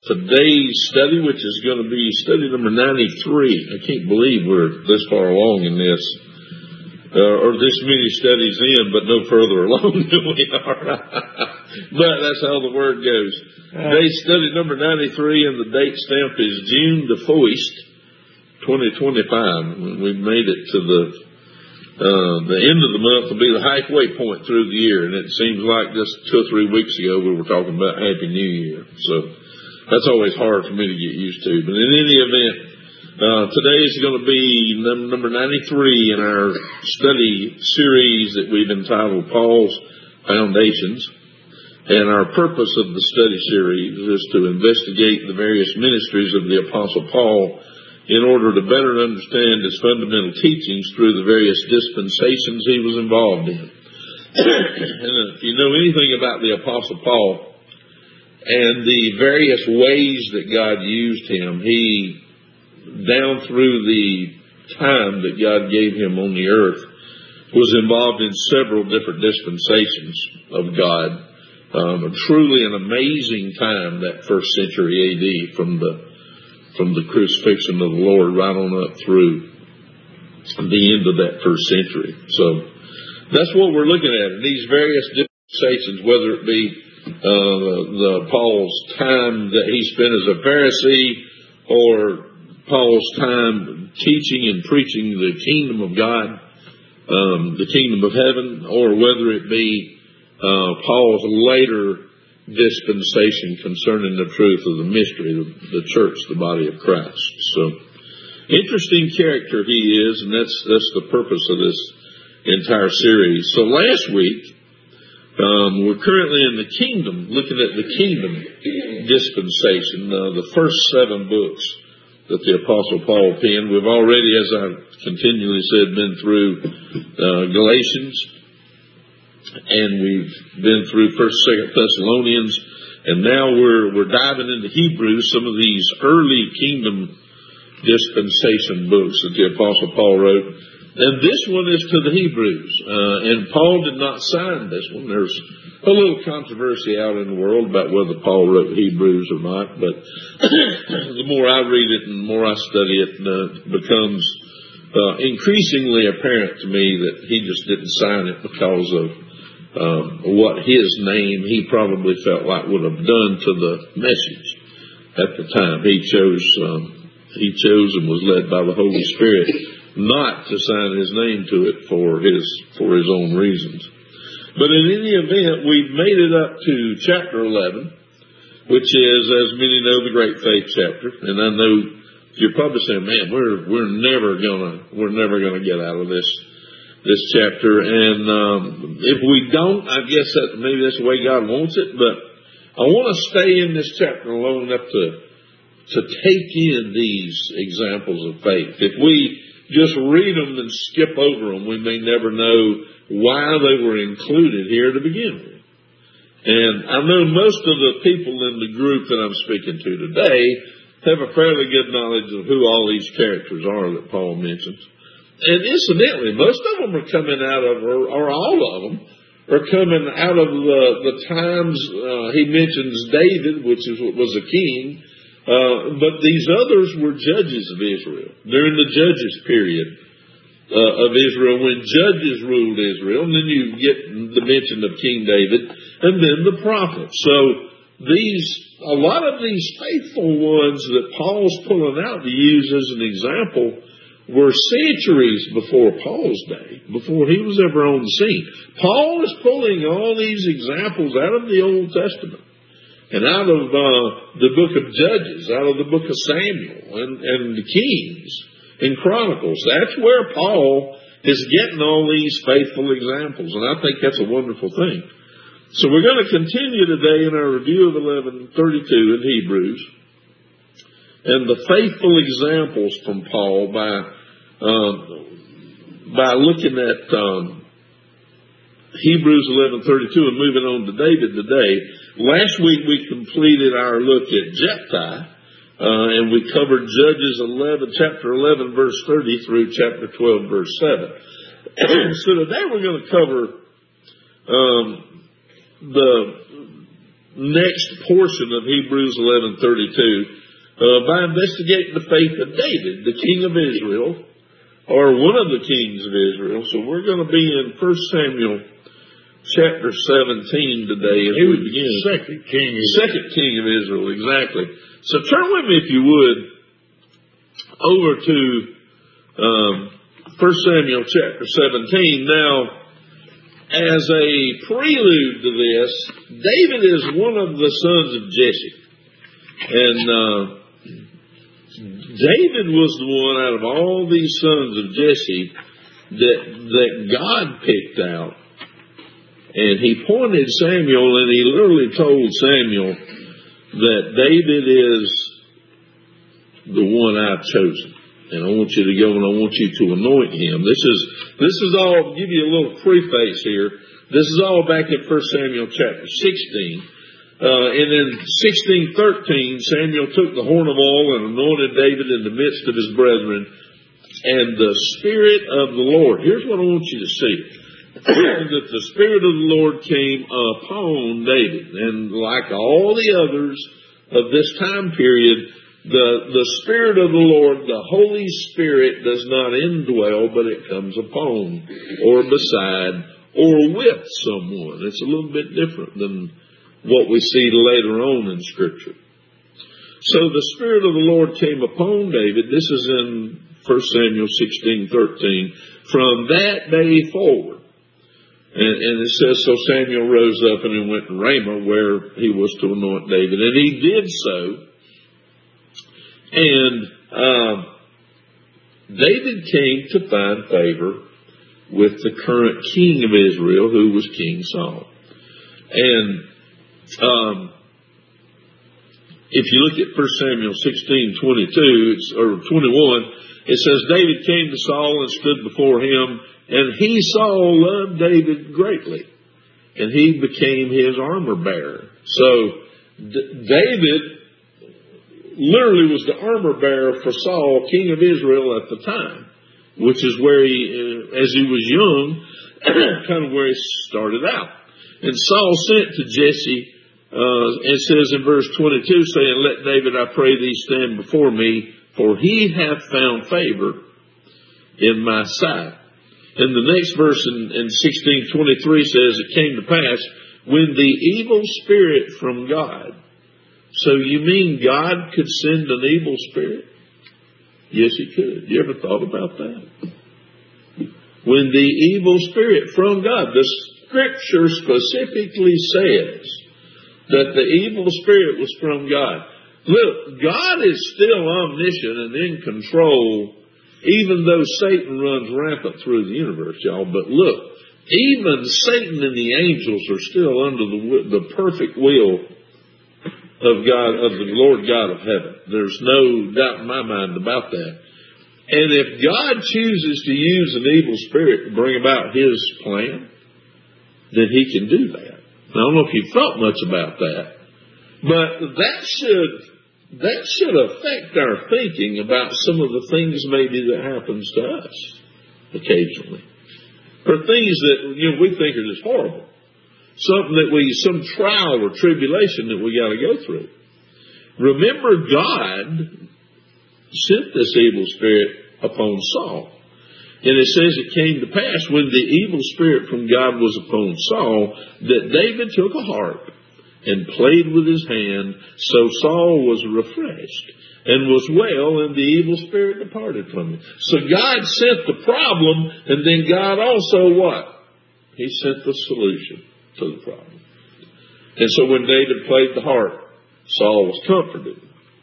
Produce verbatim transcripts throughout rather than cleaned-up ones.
today's study, which is going to be study number ninety-three. I can't believe we're this far along in this, uh, or this many studies in, but no further along than we are. But that's how the word goes. Today's study number ninety-three, and the date stamp is June the first, twenty twenty-five. We've made it to the Uh, the end of the month will be the halfway point through the year, and it seems like just two or three weeks ago we were talking about Happy New Year. So that's always hard for me to get used to. But in any event, uh, today is going to be num- number ninety-three in our study series that we've entitled Paul's Foundations. And our purpose of the study series is to investigate the various ministries of the Apostle Paul in order to better understand his fundamental teachings through the various dispensations he was involved in. And if you know anything about the Apostle Paul and the various ways that God used him, he, down through the time that God gave him on the earth, was involved in several different dispensations of God. Um, truly an amazing time, that first century A D, from the from the crucifixion of the Lord right on up through the end of that first century. So that's what we're looking at in these various dispensations, whether it be uh, the Paul's time that he spent as a Pharisee, or Paul's time teaching and preaching the kingdom of God, um, the kingdom of heaven, or whether it be uh, Paul's later dispensation concerning the truth of the mystery, the, the church, the body of Christ. So, interesting character he is, and that's that's the purpose of this entire series. So last week, um, we're currently in the kingdom, looking at the kingdom dispensation, uh, the first seven books that the Apostle Paul penned. We've already, as I've continually said, been through uh, Galatians, and we've been through First, Second Thessalonians, and now we're we're diving into Hebrews, some of these early kingdom dispensation books that the Apostle Paul wrote. And this one is to the Hebrews, uh, and Paul did not sign this one. There's a little controversy out in the world about whether Paul wrote Hebrews or not, but the more I read it and the more I study it, uh, it becomes uh, increasingly apparent to me that he just didn't sign it because of Um, what his name he probably felt like would have done to the message at the time. He chose, um, he chose and was led by the Holy Spirit not to sign his name to it for his for his own reasons. But in any event, we've made it up to chapter eleven, which is, as many know, the Great Faith chapter. And I know you're probably saying, "Man, we're we're never gonna we're never gonna get out of this." this chapter, and um, if we don't, I guess that maybe that's the way God wants it, but I want to stay in this chapter long enough to to take in these examples of faith. If we just read them and skip over them, we may never know why they were included here to begin with. And I know most of the people in the group that I'm speaking to today have a fairly good knowledge of who all these characters are that Paul mentions. And incidentally, most of them are coming out of, or, or all of them, are coming out of the, the times uh, he mentions David, which is, was a king, uh, but these others were judges of Israel during the judges period uh, of Israel, when judges ruled Israel, and then you get the mention of King David, and then the prophets. So these, a lot of these faithful ones that Paul's pulling out to use as an example were centuries before Paul's day, before he was ever on the scene. Paul is pulling all these examples out of the Old Testament and out of uh, the book of Judges, out of the book of Samuel and, and the Kings and Chronicles. That's where Paul is getting all these faithful examples, and I think that's a wonderful thing. So we're going to continue today in our review of eleven thirty-two in Hebrews, and the faithful examples from Paul by Um, by looking at um, Hebrews eleven thirty-two and moving on to David today. Last week we completed our look at Jephthah, uh, and we covered Judges eleven, chapter eleven, verse thirty through chapter twelve, verse seven. So today we're going to cover um, the next portion of Hebrews eleven thirty-two uh, by investigating the faith of David, the king of Israel, or one of the kings of Israel. So we're going to be in First Samuel chapter seventeen today as we begin. Second king of Second king of Israel, exactly. So turn with me, if you would, over to um, First Samuel chapter seventeen. Now, as a prelude to this, David is one of the sons of Jesse. And uh, David was the one out of all these sons of Jesse that, that God picked out. And he pointed Samuel, and he literally told Samuel that David is the one I've chosen. And I want you to go and I want you to anoint him. This is, this is all, I'll give you a little preface here. This is all back in First Samuel chapter sixteen. Uh, and in sixteen thirteen, Samuel took the horn of oil and anointed David in the midst of his brethren. And the Spirit of the Lord, here's what I want you to see. That the Spirit of the Lord came upon David. And like all the others of this time period, The, the Spirit of the Lord, the Holy Spirit, does not indwell, but it comes upon, or beside, or with someone. It's a little bit different than what we see later on in Scripture. So the Spirit of the Lord came upon David. This is in First Samuel sixteen thirteen. From that day forward. And, and it says, so Samuel rose up and he went to Ramah, where he was to anoint David. And he did so. And uh, David came to find favor with the current king of Israel, who was King Saul. And um, if you look at First Samuel sixteen twenty-two or twenty-one, it says David came to Saul and stood before him, and he, Saul, loved David greatly, and he became his armor bearer. So D- David literally was the armor bearer for Saul, king of Israel at the time, which is where he, uh, as he was young, kind of where he started out. And Saul sent to Jesse, uh, it says in verse twenty-two, saying, let David, I pray thee, stand before me, for he hath found favor in my sight. And the next verse in, in sixteen twenty-three says, it came to pass, when the evil spirit from God. So you mean God could send an evil spirit? Yes, he could. You ever thought about that? When the evil spirit from God, the Scripture specifically says that the evil spirit was from God. Look, God is still omniscient and in control, even though Satan runs rampant through the universe, y'all. But look, even Satan and the angels are still under the, the perfect will of God, of the Lord God of heaven. There's no doubt in my mind about that. And if God chooses to use an evil spirit to bring about his plan, then he can do that. Now, I don't know if you thought much about that, but that should, that should affect our thinking about some of the things maybe that happens to us occasionally. Or things that, you know, we think are just horrible. Something that we, some trial or tribulation that we got to go through. Remember, God sent this evil spirit upon Saul. And it says it came to pass when the evil spirit from God was upon Saul, that David took a harp and played with his hand. So Saul was refreshed and was well, and the evil spirit departed from him. So God sent the problem, and then God also what? He sent the solution to the problem. And so when David played the harp, Saul was comforted.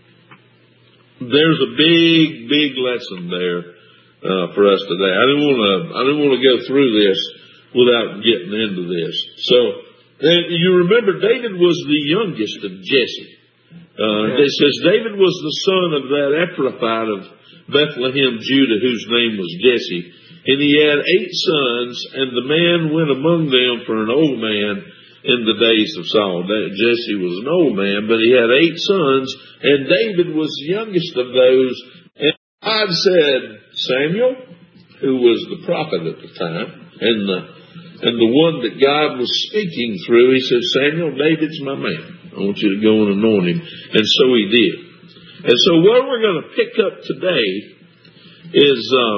There's a big, big lesson there uh, for us today. I didn't want to. I didn't want to go through this without getting into this. So and you remember, David was the youngest of Jesse. Uh, it says David was the son of that Ephrathite of Bethlehem, Judah, whose name was Jesse. And he had eight sons, and the man went among them for an old man in the days of Saul. Jesse was an old man, but he had eight sons, and David was the youngest of those. And God said, Samuel, who was the prophet at the time, and the and the one that God was speaking through, he said, Samuel, David's my man. I want you to go and anoint him. And so he did. And so where we're going to pick up today is um,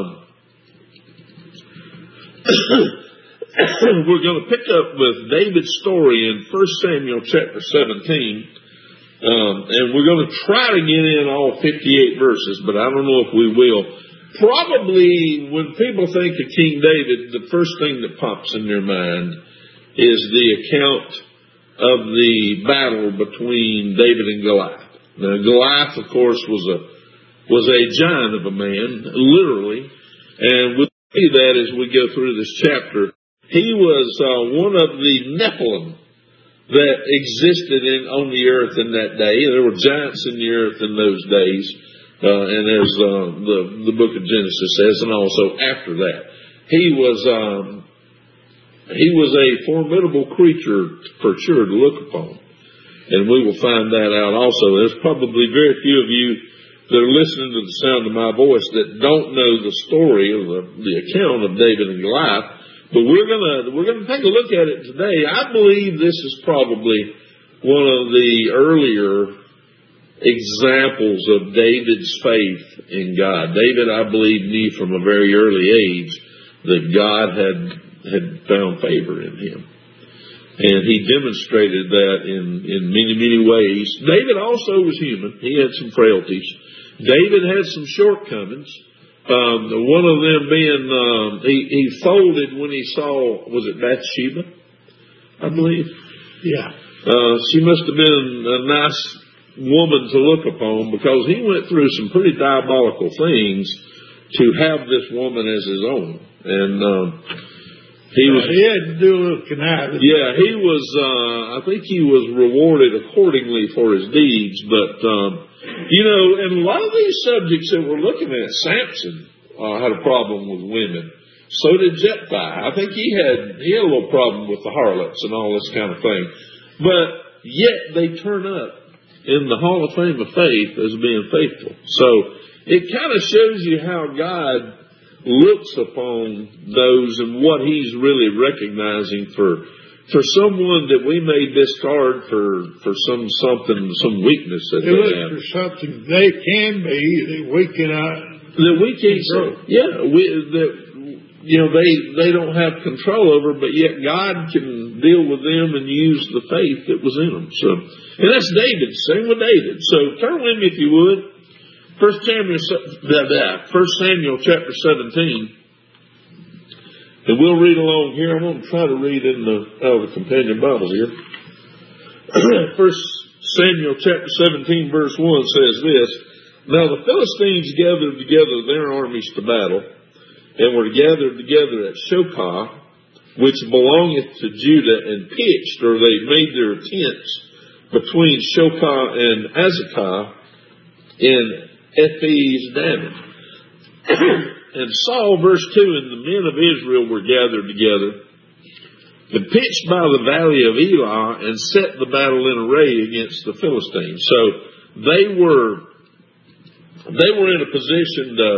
we're going to pick up with David's story in First Samuel chapter seventeen. Um, and we're going to try to get in all fifty-eight verses, but I don't know if we will. Probably when people think of King David, the first thing that pops in their mind is the account of the battle between David and Goliath. Now, Goliath, of course, was a was a giant of a man, literally, and we'll see that as we go through this chapter. He was uh, one of the Nephilim that existed in on the earth in that day. There were giants in the earth in those days, uh, and as uh, the the book of Genesis says, and also after that, he was um, he was a formidable creature for sure to look upon, and we will find that out also. There's probably very few of you that are listening to the sound of my voice that don't know the story of the, the account of David and Goliath. But we're gonna we're gonna take a look at it today. I believe this is probably one of the earlier examples of David's faith in God. David, I believe, knew from a very early age that God had had found favor in him, and he demonstrated that in in many many ways. David also was human; he had some frailties. David had some shortcomings. Um, one of them being, um, he, he folded when he saw, was it Bathsheba, I believe? Yeah. Uh, she must have been a nice woman to look upon, because he went through some pretty diabolical things to have this woman as his own. And um, he was... He had to do a little conniving. Yeah, he was, uh, I think he was rewarded accordingly for his deeds, but... Um, You know, and a lot of these subjects that we're looking at, Samson uh, had a problem with women. So did Jephthah. I think he had he had a little problem with the harlots and all this kind of thing. But yet they turn up in the Hall of Fame of Faith as being faithful. So it kind of shows you how God looks upon those and what he's really recognizing for For someone that we may discard for, for some something, some weakness that they, they look have. for something they can be that we cannot. That we can't see. Yeah, we, that, you know, they, they don't have control over, but yet God can deal with them and use the faith that was in them. So, and that's David. Same with David. So turn with me if you would. First Samuel, First Samuel chapter seventeen. And we'll read along here. I'm going to try to read in the, out of the companion Bible here. First Samuel chapter seventeen verse one says this: Now the Philistines gathered together their armies to battle, and were gathered together at Shokah, which belongeth to Judah, and pitched, or they made their tents, between Shokah and Azekah in Ephes Dammim. And Saul, verse two, and the men of Israel were gathered together, and pitched by the valley of Elah, and set the battle in array against the Philistines. So they were, they were in a position to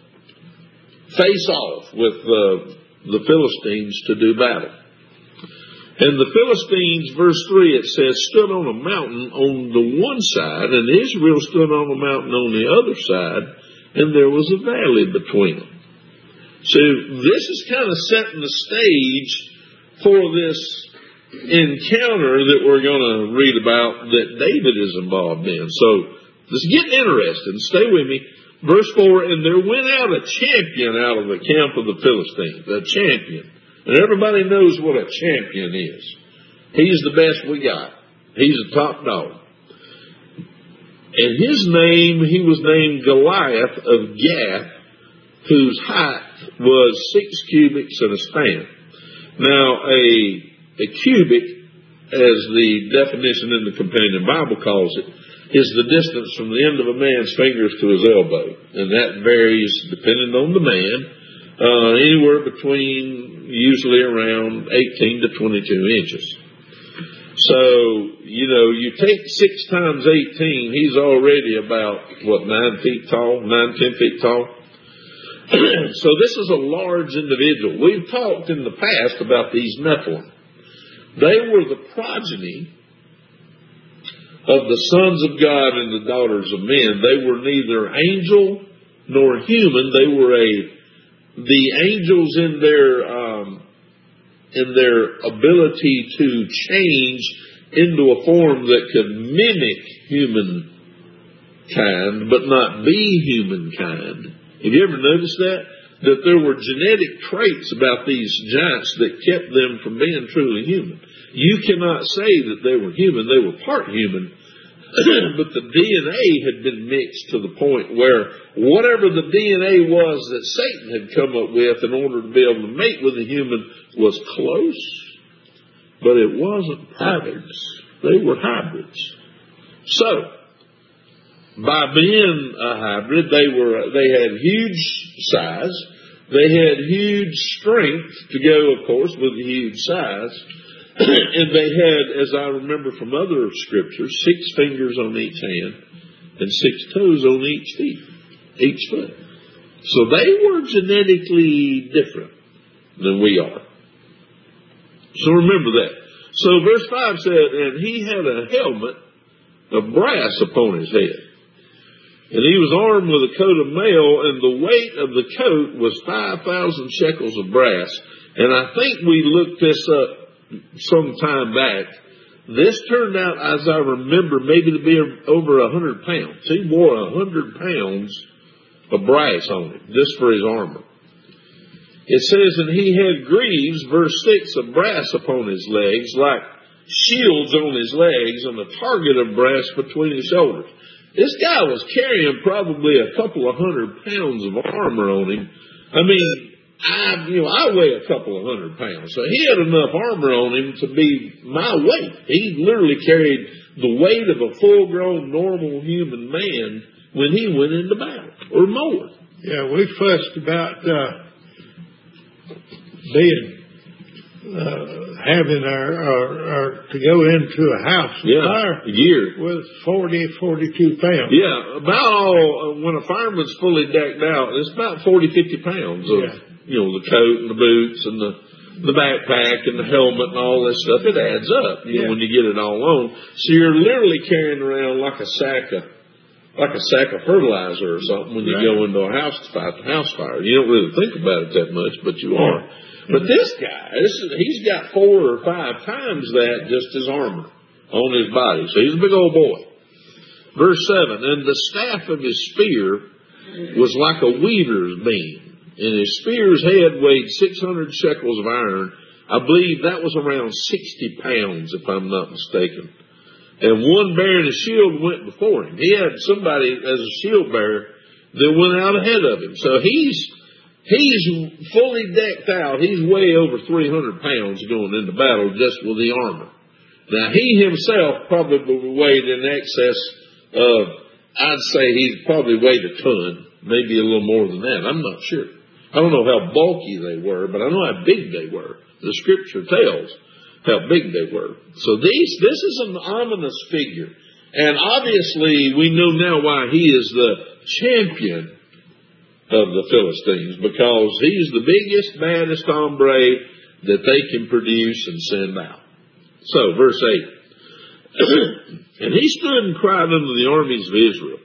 face off with the, the Philistines to do battle. And the Philistines, verse three, it says, stood on a mountain on the one side, and Israel stood on a mountain on the other side, and there was a valley between them. So this is kind of setting the stage for this encounter that we're going to read about that David is involved in. So this is getting interesting. Stay with me. Verse four, and there went out a champion out of the camp of the Philistines. A champion. And everybody knows what a champion is. He's the best we got. He's the top dog. And his name, he was named Goliath of Gath, whose height was six cubits and a span. Now, a, a cubit, as the definition in the Companion Bible calls it, is the distance from the end of a man's fingers to his elbow. And that varies, depending on the man, uh, anywhere between usually around eighteen to twenty-two inches. So, you know, you take six times eighteen, he's already about, what, nine feet tall, nine, ten feet tall. So this is a large individual. We've talked in the past about these Nephilim. They were the progeny of the sons of God and the daughters of men. They were neither angel nor human. They were a the angels in their um, in their ability to change into a form that could mimic humankind, but not be humankind. Have you ever noticed that? That there were genetic traits about these giants that kept them from being truly human. You cannot say that they were human. They were part human. But the D N A had been mixed to the point where whatever the D N A was that Satan had come up with in order to be able to mate with a human was close, but it wasn't hybrids. They were hybrids. So, by being a hybrid, they were they had huge size. They had huge strength to go, of course, with the huge size. And they had, as I remember from other scriptures, six fingers on each hand and six toes on each feet, each foot. So they were genetically different than we are. So remember that. So verse five said, and he had a helmet of brass upon his head. And he was armed with a coat of mail, and the weight of the coat was five thousand shekels of brass. And I think we looked this up some time back. This turned out, as I remember, maybe to be over a hundred pounds. He wore a hundred pounds of brass on him, just for his armor. It says, and he had greaves, verse six, of brass upon his legs, like shields on his legs, and a target of brass between his shoulders. This guy was carrying probably a couple of hundred pounds of armor on him. I mean, I, you know, I weigh a couple of hundred pounds, so he had enough armor on him to be my weight. He literally carried the weight of a full-grown, normal human man when he went into battle, or more. Yeah, we fussed about uh, being uh, having our, our, our to go into a house with yeah, fire a year with forty, forty-two pounds. Yeah, about all, when a fireman's fully decked out, it's about forty, fifty pounds of, yeah. you know, the coat and the boots and the, the backpack and the helmet and all this stuff. It adds up, you yeah. know, when you get it all on. So you're literally carrying around like a sack of, like a sack of fertilizer or something when you right. go into a house to fight the house fire. You don't really think about it that much, but you are. But this guy, this is, he's got four or five times that just his armor on his body. So he's a big old boy. Verse seven, and the staff of his spear was like a weaver's beam, and his spear's head weighed six hundred shekels of iron. I believe that was around sixty pounds, if I'm not mistaken. And one bearing a shield went before him. He had somebody as a shield bearer that went out ahead of him. So he's He's fully decked out. He's way over three hundred pounds going into battle just with the armor. Now, he himself probably weighed in excess of, I'd say he probably weighed a ton, maybe a little more than that. I'm not sure. I don't know how bulky they were, but I know how big they were. The scripture tells how big they were. So these, this is an ominous figure. And obviously, we know now why he is the champion of the Philistines, because he's the biggest, baddest hombre that they can produce and send out. So, verse eight. And he stood and cried unto the armies of Israel.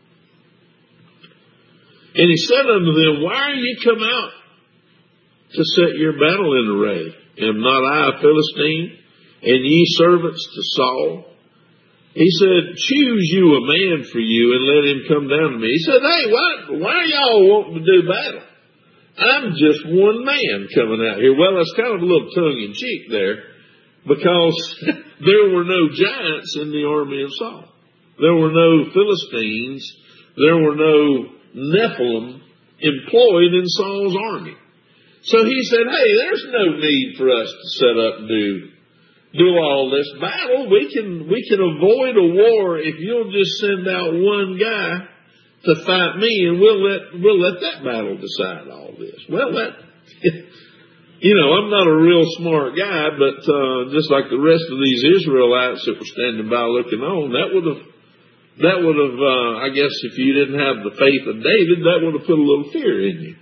And he said unto them, why are ye come out to set your battle in array? Am not I a Philistine, and ye servants to Saul? He said, choose you a man for you and let him come down to me. He said, hey, why, why are y'all wanting to do battle? I'm just one man coming out here. Well, that's kind of a little tongue-in-cheek there, because there were no giants in the army of Saul. There were no Philistines. There were no Nephilim employed in Saul's army. So he said, hey, there's no need for us to set up and do do all this battle. We can we can avoid a war if you'll just send out one guy to fight me, and we'll let we'll let that battle decide all this. Well, that you know, I'm not a real smart guy, but uh, just like the rest of these Israelites that were standing by looking on, that would have that would have uh, I guess if you didn't have the faith of David, that would have put a little fear in you.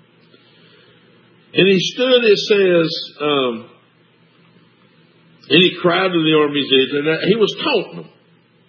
And he stood, it says. Um, And he cried to the armies, and he was taunting them.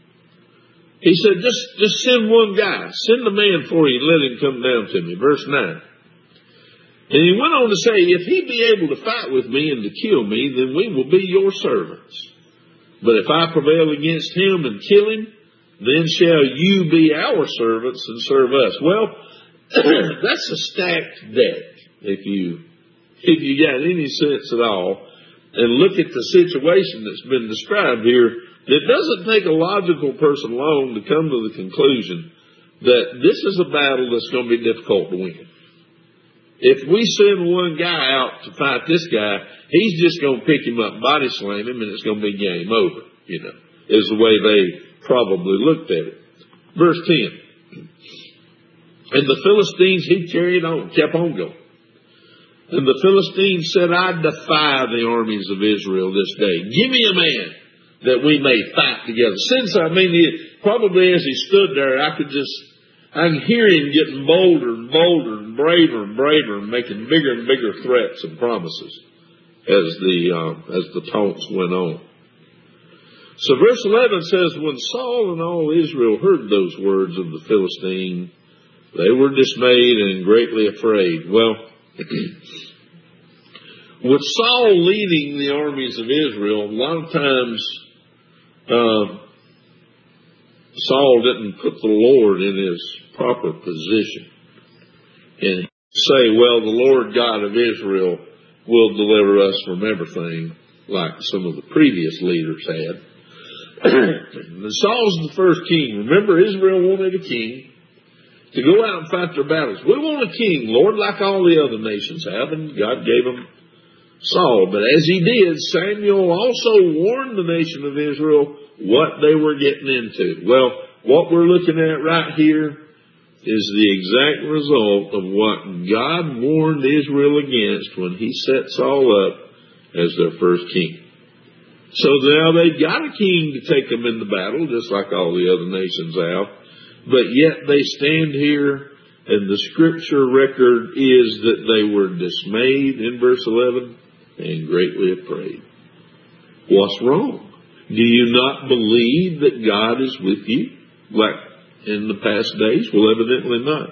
He said, just, just send one guy. Send a man for you and let him come down to me. Verse nine. And he went on to say, if he be able to fight with me and to kill me, then we will be your servants. But if I prevail against him and kill him, then shall you be our servants and serve us. Well, that's a stacked deck, if you, if you got any sense at all. And look at the situation that's been described here. It doesn't take a logical person long to come to the conclusion that this is a battle that's going to be difficult to win. If we send one guy out to fight this guy, he's just going to pick him up, body slam him, and it's going to be game over, you know, is the way they probably looked at it. Verse ten. And the Philistines, he carried on, kept on going. And the Philistines said, I defy the armies of Israel this day. Give me a man that we may fight together. Since, I mean, he, probably as he stood there, I could just, I can hear him getting bolder and bolder and braver and braver and making bigger and bigger threats and promises as the, uh, as the taunts went on. So verse eleven says, when Saul and all Israel heard those words of the Philistine, they were dismayed and greatly afraid. Well, with Saul leading the armies of Israel, a lot of times Uh, Saul didn't put the Lord in his proper position and say, well, the Lord God of Israel will deliver us from everything, like some of the previous leaders had. Saul's the first king. Remember, Israel wanted a king to go out and fight their battles. We want a king, Lord, like all the other nations have, and God gave them Saul. But as he did, Samuel also warned the nation of Israel what they were getting into. Well, what we're looking at right here is the exact result of what God warned Israel against when he set Saul up as their first king. So now they've got a king to take them in the battle, just like all the other nations have. But yet they stand here, and the scripture record is that they were dismayed in verse eleven. And greatly afraid. What's wrong? Do you not believe that God is with you, like in the past days? Well, evidently not.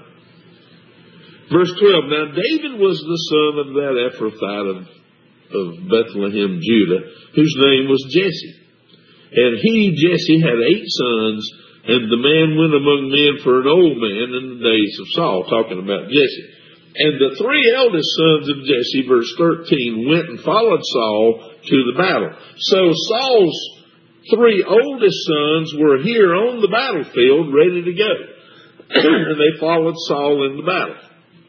Verse twelve, now David was the son of that Ephrathite of, of Bethlehem, Judah, whose name was Jesse. And he, Jesse, had eight sons, and the man went among men for an old man in the days of Saul, talking about Jesse. And the three eldest sons of Jesse, verse thirteen, went and followed Saul to the battle. So Saul's three oldest sons were here on the battlefield ready to go. And they followed Saul in the battle.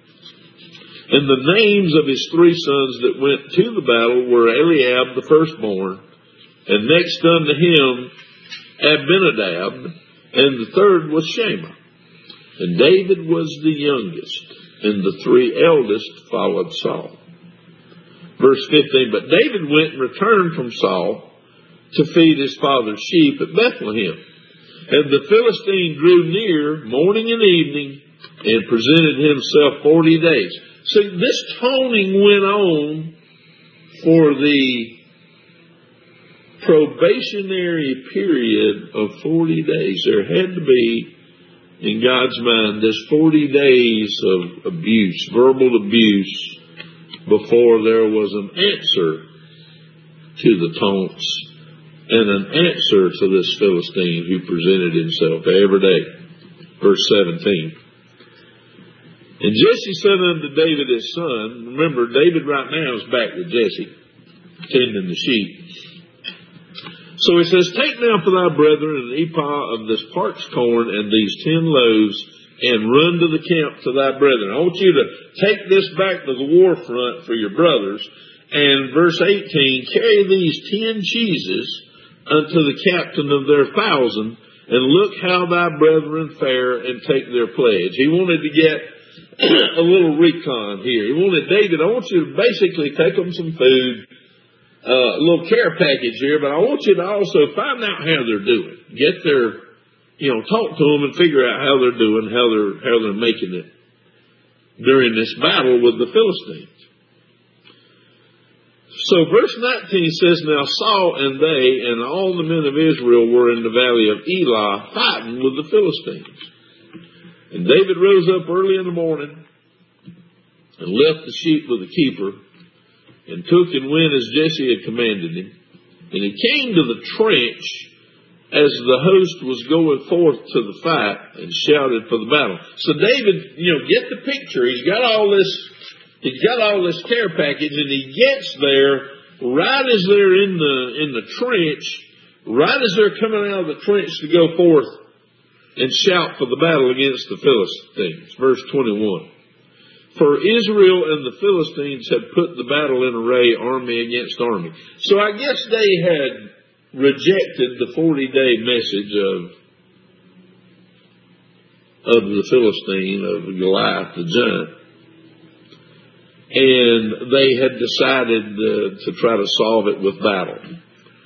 And the names of his three sons that went to the battle were Eliab, the firstborn, and next unto him Abinadab, and the third was Shammah. And David was the youngest, and the three eldest followed Saul. Verse fifteen, but David went and returned from Saul to feed his father's sheep at Bethlehem. And the Philistine drew near morning and evening and presented himself forty days. So this taunting went on for the probationary period of forty days. There had to be, in God's mind, this forty days of abuse, verbal abuse, before there was an answer to the taunts and an answer to this Philistine who presented himself every day. Verse seventeen. And Jesse said unto David his son, remember, David right now is back with Jesse, tending the sheep. So he says, take now for thy brethren an ephah of this parched corn and these ten loaves, and run to the camp to thy brethren. I want you to take this back to the war front for your brothers. And verse eighteen, carry these ten cheeses unto the captain of their thousand, and look how thy brethren fare, and take their pledge. He wanted to get a little recon here. He wanted David, I want you to basically take them some food, uh, a little care package here, but I want you to also find out how they're doing. Get their, you know, talk to them and figure out how they're doing, how they're, how they're making it during this battle with the Philistines. So verse nineteen says, now Saul and they and all the men of Israel were in the valley of Elah fighting with the Philistines. And David rose up early in the morning and left the sheep with the keeper and took and went as Jesse had commanded him. And he came to the trench as the host was going forth to the fight and shouted for the battle. So David, you know, get the picture. He's got all this, he's got all this care package, and he gets there right as they're in the, in the trench, right as they're coming out of the trench to go forth and shout for the battle against the Philistines. Verse twenty-one. For Israel and the Philistines had put the battle in array, army against army. So I guess they had rejected the forty-day message of, of the Philistine, of Goliath, the giant. And they had decided uh, to try to solve it with battle.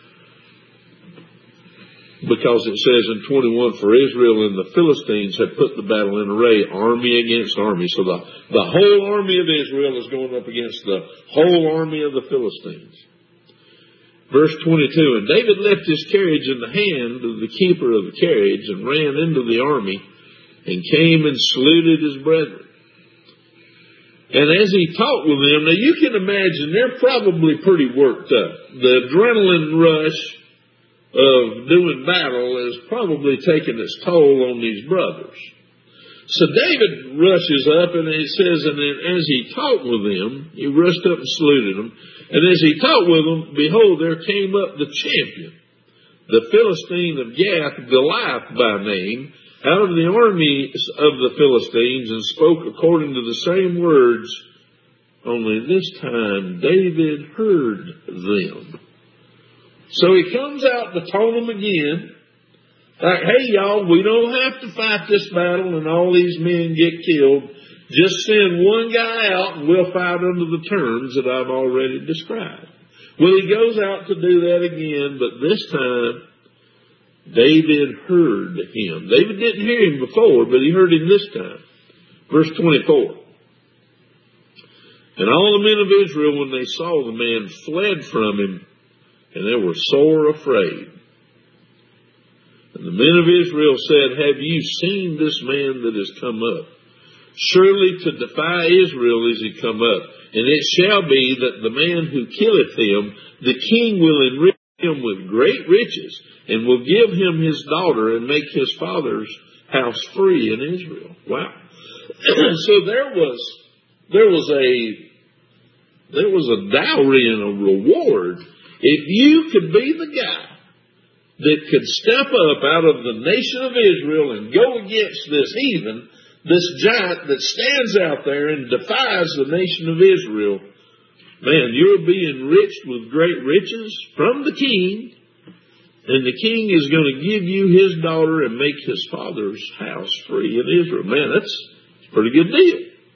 Because it says in twenty-one, for Israel and the Philistines had put the battle in array, army against army. So the, the whole army of Israel is going up against the whole army of the Philistines. Verse twenty-two, and David left his carriage in the hand of the keeper of the carriage and ran into the army and came and saluted his brethren. And as he talked with them, now you can imagine they're probably pretty worked up. The adrenaline rush of doing battle is probably taking its toll on these brothers. So David rushes up, and it says, and then as he talked with them, he rushed up and saluted them. And as he talked with them, behold, there came up the champion, the Philistine of Gath, Goliath by name, out of the armies of the Philistines, and spoke according to the same words, only this time David heard them. So he comes out to taunt them again. Like, hey, y'all, we don't have to fight this battle and all these men get killed. Just send one guy out and we'll fight under the terms that I've already described. Well, he goes out to do that again, but this time David heard him. David didn't hear him before, but he heard him this time. Verse twenty-four. And all the men of Israel, when they saw the man, fled from him, and they were sore afraid. And the men of Israel said, have you seen this man that has come up? Surely to defy Israel is he come up. And it shall be that the man who killeth him, the king will enrich him with great riches, and will give him his daughter, and make his father's house free in Israel. Wow. So there was, there was a, there was a dowry and a reward. If you could be the guy that could step up out of the nation of Israel and go against this heathen, this giant that stands out there and defies the nation of Israel, man, you'll be enriched with great riches from the king, and the king is going to give you his daughter and make his father's house free in Israel. Man, that's a pretty good deal.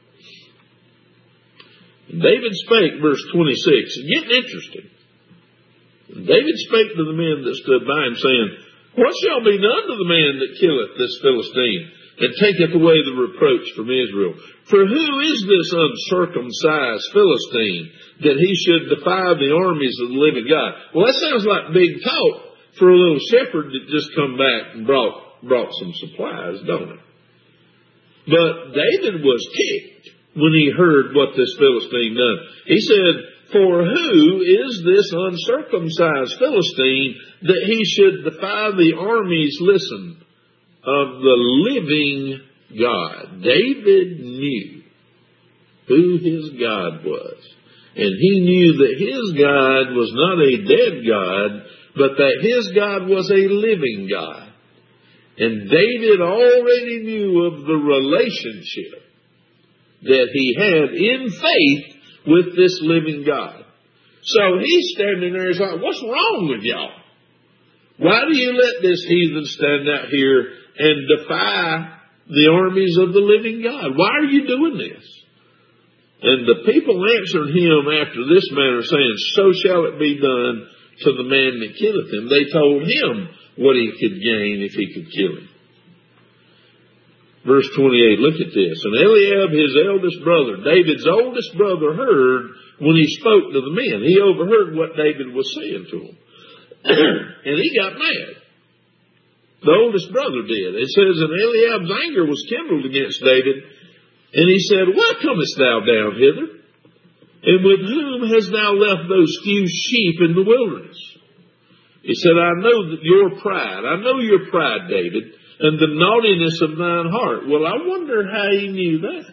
And David spake, verse twenty-six, it's getting interesting. David spake to the men that stood by him, saying, what shall be done to the man that killeth this Philistine, and taketh away the reproach from Israel? For who is this uncircumcised Philistine, that he should defy the armies of the living God? Well, that sounds like big talk for a little shepherd that just come back and brought, brought some supplies, don't it? But David was ticked when he heard what this Philistine done. He said, for who is this uncircumcised Philistine that he should defy the armies, listen, of the living God? David knew who his God was. And he knew that his God was not a dead God, but that his God was a living God. And David already knew of the relationship that he had in faith with this living God. So he's standing there, he's like, what's wrong with y'all? Why do you let this heathen stand out here and defy the armies of the living God? Why are you doing this? And the people answered him after this manner, saying, so shall it be done to the man that killeth him. They told him what he could gain if he could kill him. Verse twenty-eight, look at this. And Eliab, his eldest brother, David's oldest brother, heard when he spoke to the men. He overheard what David was saying to him. And he got mad. The oldest brother did. It says, and Eliab's anger was kindled against David. And he said, why comest thou down hither? And with whom hast thou left those few sheep in the wilderness? He said, I know that your pride. I know your pride, David, and the naughtiness of thine heart. Well, I wonder how he knew that.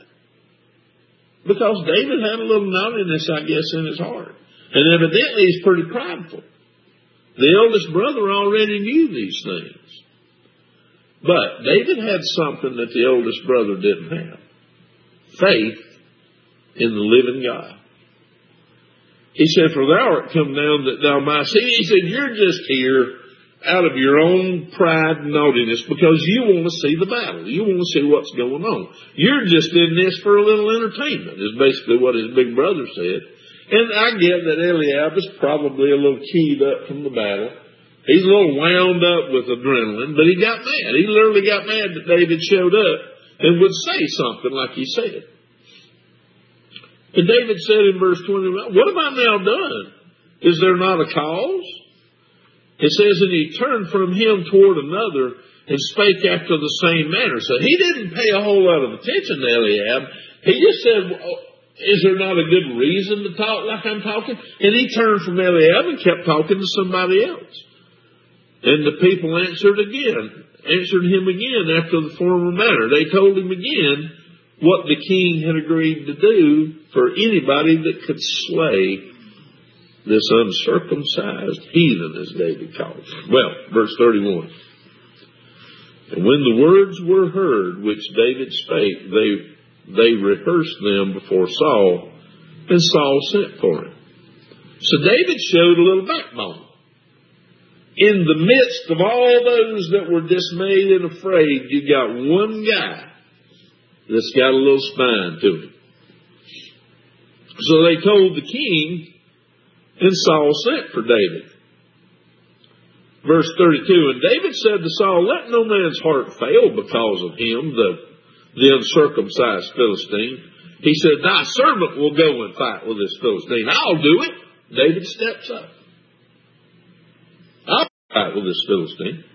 Because David had a little naughtiness, I guess, in his heart. And evidently he's pretty prideful. The eldest brother already knew these things. But David had something that the eldest brother didn't have. Faith in the living God. He said, for thou art come down that thou mightst see. He said, you're just here out of your own pride and naughtiness because you want to see the battle. You want to see what's going on. You're just in this for a little entertainment, is basically what his big brother said. And I get that Eliab is probably a little keyed up from the battle. He's a little wound up with adrenaline, but he got mad. He literally got mad that David showed up and would say something like he said. And David said in verse twenty-one, what have I now done? Is there not a cause? It says, and he turned from him toward another and spake after the same manner. So he didn't pay a whole lot of attention to Eliab. He just said, well, is there not a good reason to talk like I'm talking? And he turned from Eliab and kept talking to somebody else. And the people answered again, answered him again after the former manner. They told him again what the king had agreed to do for anybody that could slay this uncircumcised heathen, as David called him. Well, verse thirty-one. And when the words were heard which David spake, they they rehearsed them before Saul, and Saul sent for him. So David showed a little backbone. In the midst of all those that were dismayed and afraid, you got one guy that's got a little spine to him. So they told the king, and Saul sent for David. Verse thirty-two, and David said to Saul, let no man's heart fail because of him, the, the uncircumcised Philistine. He said, thy servant will go and fight with this Philistine. I'll do it. David steps up. I'll fight with this Philistine.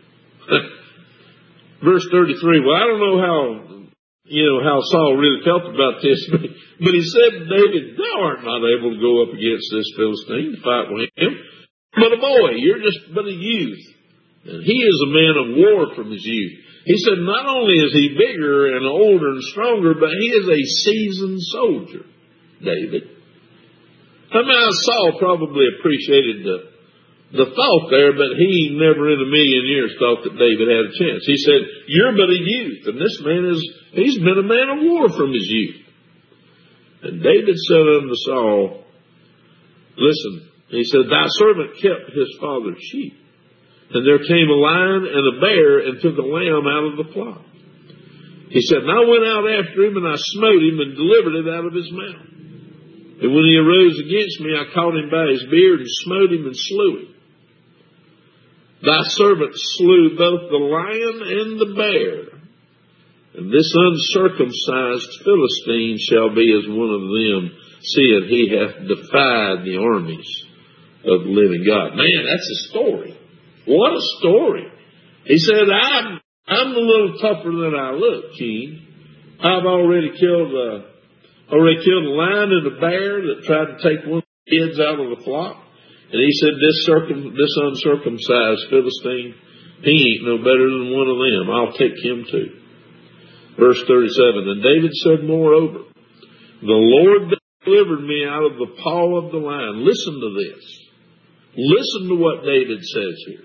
Verse thirty-three, well, I don't know how, you know, how Saul really felt about this, but, but he said to David, thou art not able to go up against this Philistine to fight with him. But a boy, you're just but a youth. And he is a man of war from his youth. He said not only is he bigger and older and stronger, but he is a seasoned soldier, David. I mean, Saul probably appreciated the, the thought there, but he never in a million years thought that David had a chance. He said, you're but a youth, and this man is, he's been a man of war from his youth. And David said unto Saul, listen, he said, thy servant kept his father's sheep. And there came a lion and a bear and took a lamb out of the flock. He said, and I went out after him and I smote him and delivered it out of his mouth. And when he arose against me, I caught him by his beard and smote him and slew him. Thy servant slew both the lion and the bear. And this uncircumcised Philistine shall be as one of them, seeing he hath defied the armies of the living God. Man, that's a story. What a story. He said, I'm, I'm a little tougher than I look, King. I've already killed a, already killed a lion and a bear that tried to take one of the kids out of the flock. And he said, this circum, this uncircumcised Philistine, he ain't no better than one of them. I'll take him too. Verse thirty-seven, and David said, moreover, the Lord delivered me out of the paw of the lion. Listen to this. Listen to what David says here.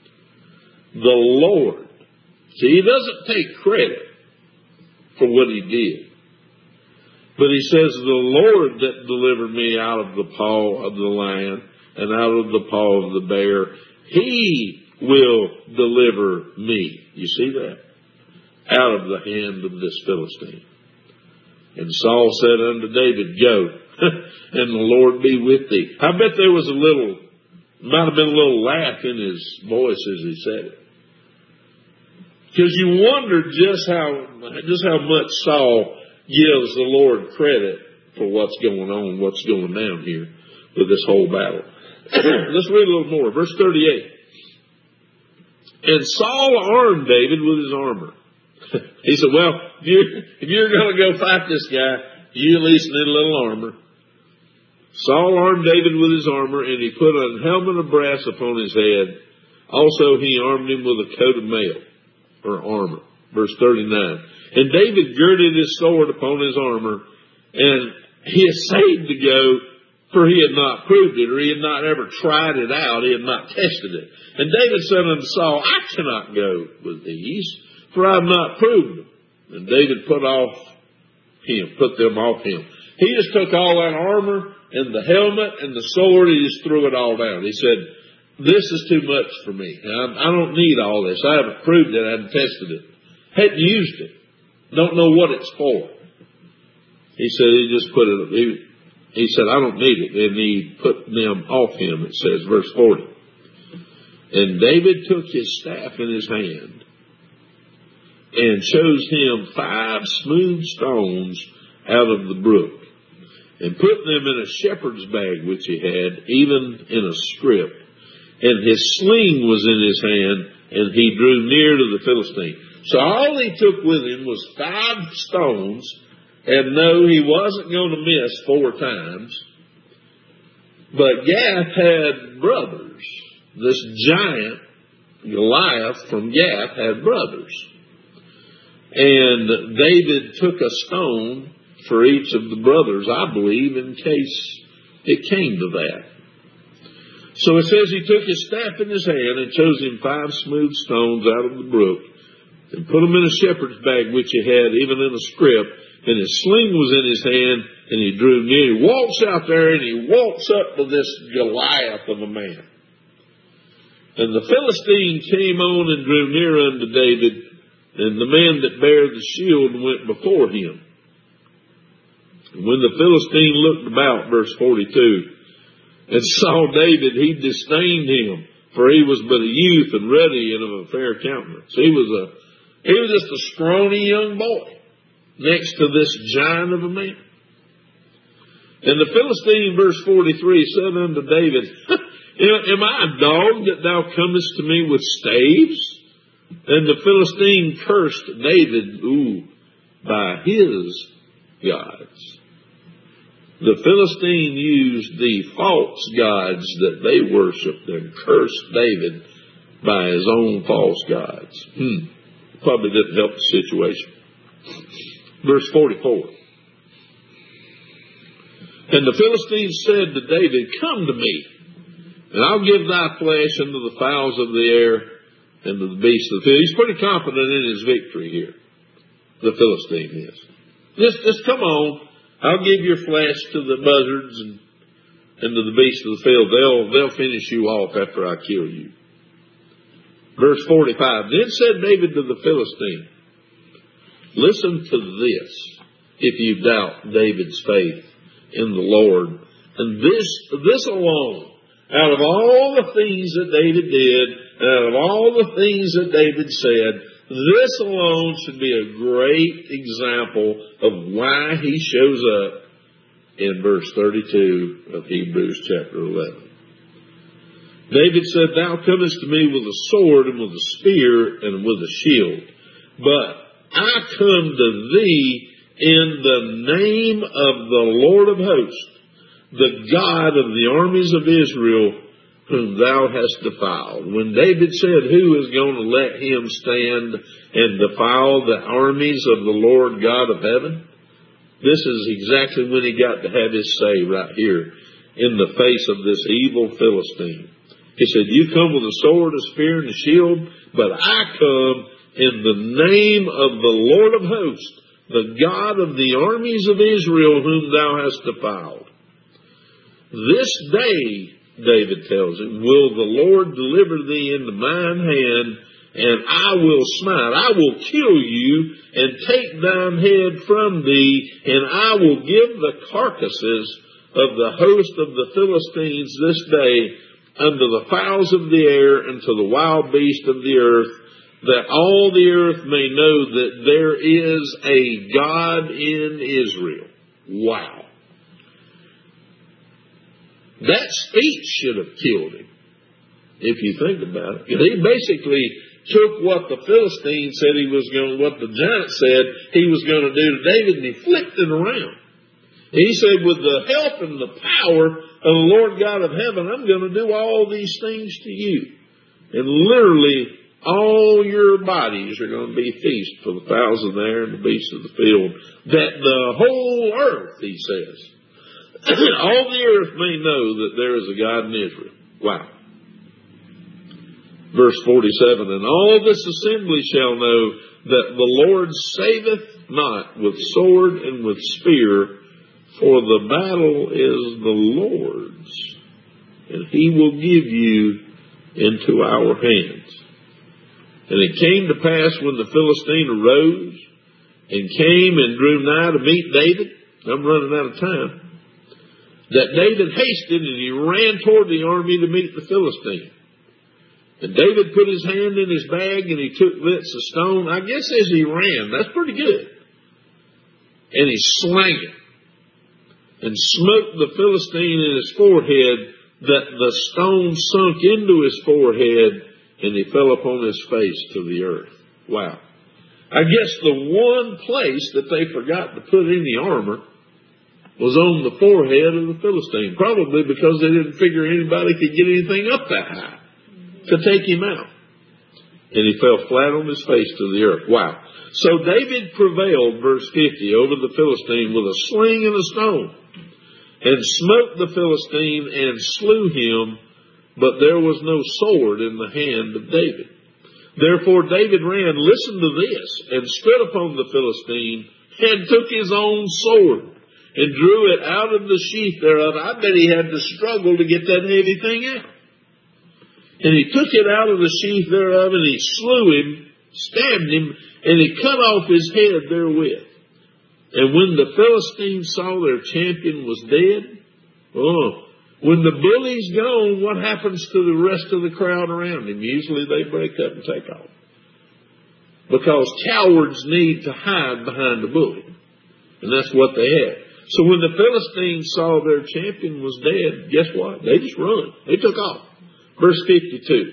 The Lord. See, he doesn't take credit for what he did. But he says, the Lord that delivered me out of the paw of the lion and out of the paw of the bear, he will deliver me. You see that? Out of the hand of this Philistine. And Saul said unto David, go, and the Lord be with thee. I bet there was a little, might have been a little laugh in his voice as he said it. Because you wonder just how just how much Saul gives the Lord credit for what's going on, what's going down here with this whole battle. Let's read a little more. Verse thirty-eight. And Saul armed David with his armor. He said, well, if you're, if you're going to go fight this guy, you at least need a little armor. Saul armed David with his armor, and he put a helmet of brass upon his head. Also, he armed him with a coat of mail, or armor. Verse thirty-nine. And David girded his sword upon his armor, and he essayed to go, for he had not proved it, or he had not ever tried it out, he had not tested it. And David said unto Saul, I cannot go with these, for I have not proved them. And David put off him, put them off him. He just took all that armor and the helmet and the sword, he just threw it all down. He said, this is too much for me. I, I don't need all this. I haven't proved it. I haven't tested it. Hadn't used it. Don't know what it's for. He said he just put it, he, he said, I don't need it. And he put them off him, it says, verse forty. And David took his staff in his hand and chose him five smooth stones out of the brook and put them in a shepherd's bag which he had, even in a scrip. And his sling was in his hand, and he drew near to the Philistine. So all he took with him was five stones, and no, he wasn't going to miss four times. But Gath had brothers. This giant, Goliath from Gath, had brothers. And David took a stone for each of the brothers, I believe, in case it came to that. So it says he took his staff in his hand and chose him five smooth stones out of the brook and put them in a shepherd's bag which he had, even in a scrip, and his sling was in his hand, and he drew near. He walks out there and he walks up to this Goliath of a man. And the Philistine came on and drew near unto David, and the man that bare the shield went before him. And when the Philistine looked about, verse forty-two, and saw David, he disdained him, for he was but a youth and ruddy and of a fair countenance. He was a, he was just a scrawny young boy next to this giant of a man. And the Philistine, verse forty-three, said unto David, am I a dog that thou comest to me with staves? And the Philistine cursed David, ooh, by his gods. The Philistine used the false gods that they worshipped and cursed David by his own false gods. Hmm. Probably didn't help the situation. Verse forty-four. And the Philistine said to David, come to me, and I'll give thy flesh unto the fowls of the air and to the beasts of the field. He's pretty confident in his victory here. The Philistine is. Just, just come on. I'll give your flesh to the buzzards and, and to the beasts of the field. They'll, they'll finish you off after I kill you. Verse forty-five. Then said David to the Philistine, listen to this, if you doubt David's faith in the Lord. And this, this alone, out of all the things that David did, and out of all the things that David said, this alone should be a great example of why he shows up in verse thirty-two of Hebrews chapter eleven. David said, thou comest to me with a sword and with a spear and with a shield, but I come to thee in the name of the Lord of hosts, the God of the armies of Israel, whom thou hast defiled. When David said, who is going to let him stand and defile the armies of the Lord God of heaven? This is exactly when he got to have his say right here in the face of this evil Philistine. He said, you come with a sword, a spear, and a shield, but I come in the name of the Lord of hosts, the God of the armies of Israel, whom thou hast defiled. This day, David tells him, will the Lord deliver thee into mine hand, and I will smite, I will kill you, and take thine head from thee, and I will give the carcasses of the host of the Philistines this day unto the fowls of the air, and to the wild beasts of the earth, that all the earth may know that there is a God in Israel. Wow. That speech should have killed him, if you think about it. He basically took what the Philistine said he was going to, what the giant said he was going to do to David, and he flipped it around. He said, with the help and the power of the Lord God of heaven, I'm going to do all these things to you. And literally, all your bodies are going to be a feast for the fowls of the air and the beasts of the field. That the whole earth, he says, all the earth may know that there is a God in Israel. Wow. Verse forty-seven, and all this assembly shall know that the Lord saveth not with sword and with spear, for the battle is the Lord's, and he will give you into our hands. And it came to pass when the Philistine arose and came and drew nigh to meet David, I'm running out of time, that David hasted and he ran toward the army to meet the Philistine. And David put his hand in his bag and he took bits of stone, I guess as he ran, that's pretty good. And he slang it and smote the Philistine in his forehead, that the stone sunk into his forehead, and he fell upon his face to the earth. Wow. I guess the one place that they forgot to put any armor was on the forehead of the Philistine. Probably because they didn't figure anybody could get anything up that high to take him out. And he fell flat on his face to the earth. Wow. So David prevailed, verse fifty, over the Philistine with a sling and a stone, and smote the Philistine and slew him, but there was no sword in the hand of David. Therefore David ran, listen to this, and stood upon the Philistine, and took his own sword, and drew it out of the sheath thereof. I bet he had to struggle to get that heavy thing out. And he took it out of the sheath thereof, and he slew him, stabbed him, and he cut off his head therewith. And when the Philistines saw their champion was dead, oh, when the bully's gone, what happens to the rest of the crowd around him? Usually they break up and take off. Because cowards need to hide behind the bully. And that's what they had. So when the Philistines saw their champion was dead, guess what? They just run. They took off. Verse fifty-two.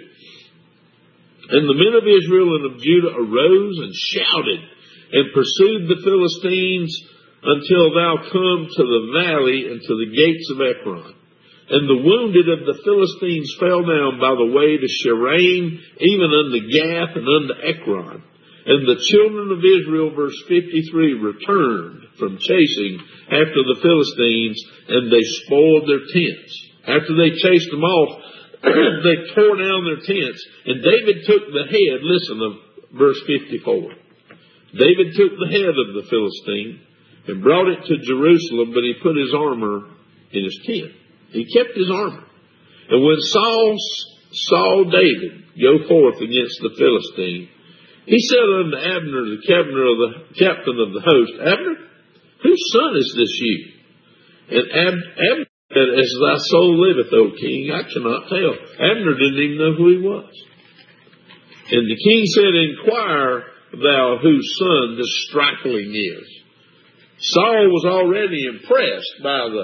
And the men of Israel and of Judah arose and shouted, and pursued the Philistines until thou come to the valley and to the gates of Ekron. And the wounded of the Philistines fell down by the way to Sharaim, even unto Gath and unto Ekron. And the children of Israel, verse fifty-three, returned from chasing after the Philistines, and they spoiled their tents. After they chased them off, they tore down their tents. And David took the head, listen, of verse fifty-four. David took the head of the Philistine and brought it to Jerusalem, but he put his armor in his tent. He kept his armor. And when Saul saw David go forth against the Philistine, he said unto Abner, the captain of the, captain of the host, Abner, whose son is this you? And Ab- Abner said, as thy soul liveth, O king, I cannot tell. Abner didn't even know who he was. And the king said, inquire thou whose son this stripling is. Saul was already impressed by the,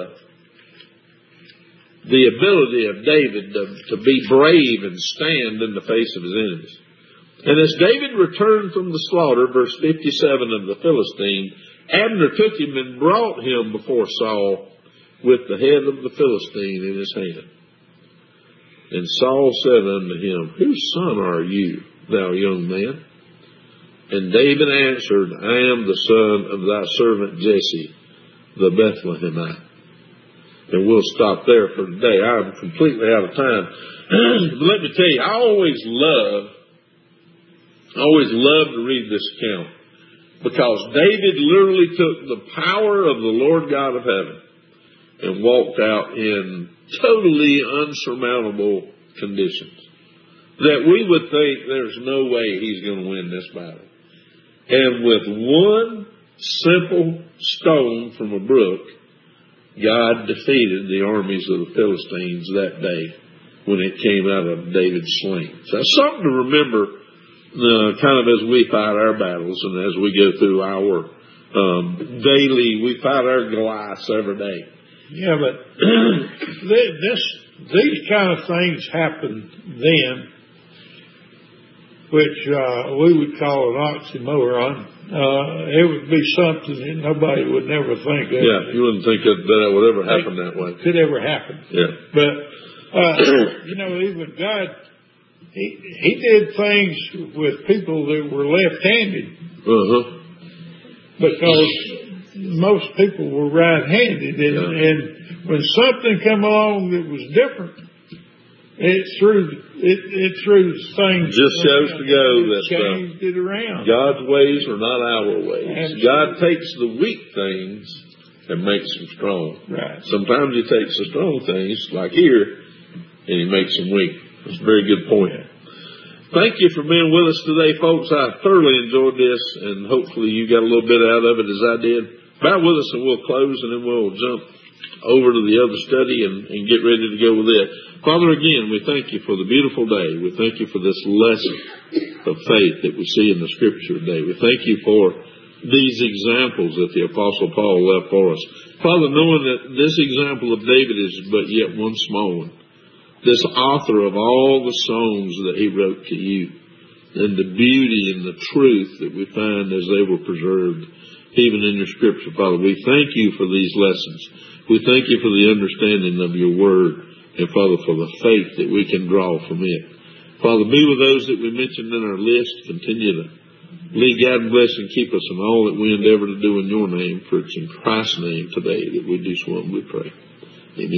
the ability of David to, to be brave and stand in the face of his enemies. And as David returned from the slaughter, verse fifty-seven of the Philistine, Abner took him and brought him before Saul with the head of the Philistine in his hand. And Saul said unto him, whose son are you, thou young man? And David answered, I am the son of thy servant Jesse, the Bethlehemite. And we'll stop there for today. I'm completely out of time. But let me tell you, I always love, I always love to read this account, because David literally took the power of the Lord God of heaven and walked out in totally unsurmountable conditions that we would think there's no way he's going to win this battle. And with one simple stone from a brook, God defeated the armies of the Philistines that day when it came out of David's sling. So that's something to remember uh, kind of as we fight our battles and as we go through our um, daily, we fight our Goliaths every day. Yeah, but this these kind of things happen then, which uh, we would call an oxymoron. Uh, it would be something that nobody would never think of. Yeah, you wouldn't think that that would ever happen that way. Could ever happen. Yeah. But, uh, you know, even God, he, he did things with people that were left-handed. Uh-huh. Because most people were right-handed. And, yeah. and when something come along that was different, it threw it, it threw things. Just shows to go that changed uh, it around. God's ways are not our ways. Absolutely. God takes the weak things and makes them strong. Right. Sometimes He takes the strong things, like here, and He makes them weak. That's a very good point. Thank you for being with us today, folks. I thoroughly enjoyed this, and hopefully you got a little bit out of it as I did. Bear with us, and we'll close, and then we'll jump over to the other study and, and get ready to go with it. Father, again, we thank you for the beautiful day. We thank you for this lesson of faith that we see in the Scripture today. We thank you for these examples that the Apostle Paul left for us. Father, knowing that this example of David is but yet one small one, this author of all the songs that he wrote to you, and the beauty and the truth that we find as they were preserved, even in your Scripture, Father, we thank you for these lessons. We thank you for the understanding of your word, and Father, for the faith that we can draw from it. Father, be with those that we mentioned in our list. Continue to lead, guide, and bless, and keep us in all that we endeavor to do in your name, for it's in Christ's name today that we do so and we pray.